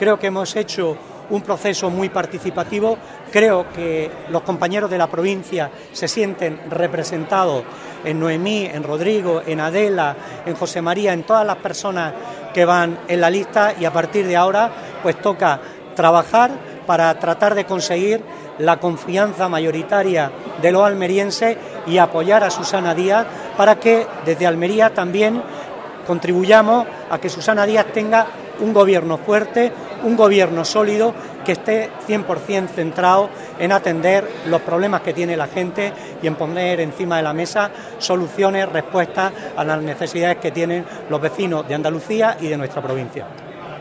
Creo que hemos hecho un proceso muy participativo. Creo que los compañeros de la provincia se sienten representados en Noemí, en Rodrigo, en Adela, en José María, en todas las personas que van en la lista, y a partir de ahora pues toca trabajar para tratar de conseguir la confianza mayoritaria de los almerienses y apoyar a Susana Díaz para que desde Almería también contribuyamos a que Susana Díaz tenga un gobierno fuerte, un gobierno sólido, que esté 100% centrado en atender los problemas que tiene la gente y en poner encima de la mesa soluciones, respuestas a las necesidades que tienen los vecinos de Andalucía y de nuestra provincia.